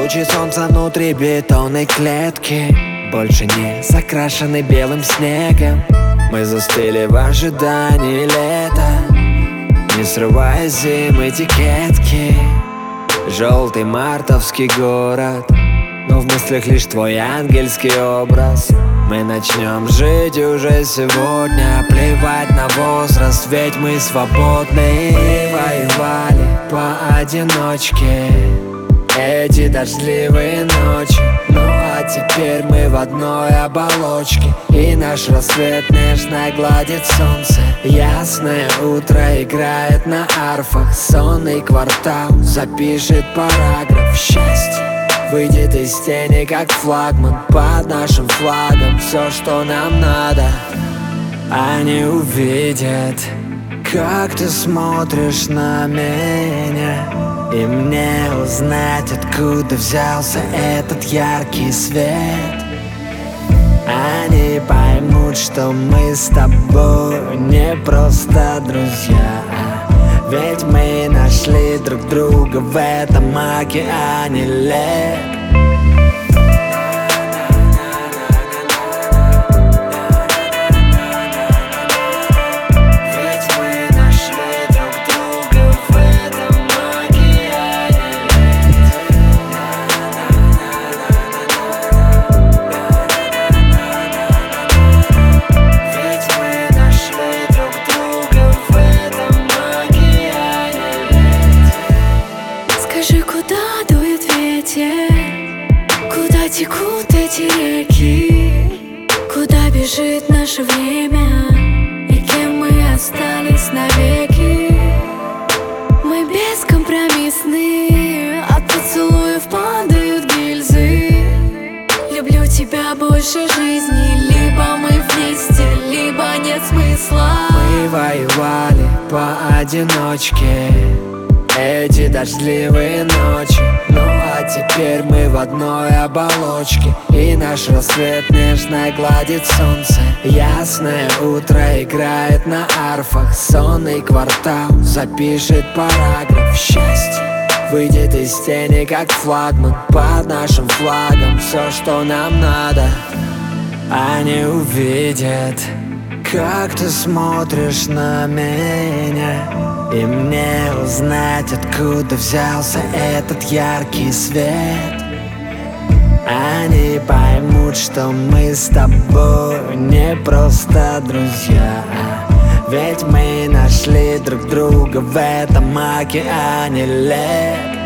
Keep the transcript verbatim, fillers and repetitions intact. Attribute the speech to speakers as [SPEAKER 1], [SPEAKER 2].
[SPEAKER 1] лучи солнца внутри бетонной клетки, больше не закрашены белым снегом. Мы застыли в ожидании лета, не срывая зим этикетки. Желтый мартовский город, но в мыслях лишь твой ангельский образ. Мы начнем жить уже сегодня, плевать на возраст, ведь мы свободны. Мы воевали поодиночке эти дождливые ночи, ну а теперь мы в одной оболочке, и наш рассвет нежно гладит солнце. Ясное утро играет на арфах, сонный квартал запишет параграф. Счастье выйдет из тени, как флагман под нашим флагом. Все, что нам надо, они увидят, как ты смотришь на меня, и мне узнать, откуда взялся этот яркий свет. Они поймут, что мы с тобой не просто друзья, ведь мы нашли друг друга в этом океане лет.
[SPEAKER 2] Скажи, куда дует ветер, куда текут эти реки, куда бежит наше время, и кем мы остались навеки. Мы бескомпромиссны, от поцелуев падают гильзы. Люблю тебя больше жизни, либо мы вместе, либо нет смысла.
[SPEAKER 1] Мы воевали поодиночке эти дождливые ночи, ну а теперь мы в одной оболочке, и наш рассвет нежно гладит солнце. Ясное утро играет на арфах, сонный квартал запишет параграф. Счастье выйдет из тени, как флагман под нашим флагом. Все, что нам надо, они увидят, как ты смотришь на меня, и мне узнать, откуда взялся этот яркий свет. Они поймут, что мы с тобой не просто друзья, ведь мы нашли друг друга в этом океане лет.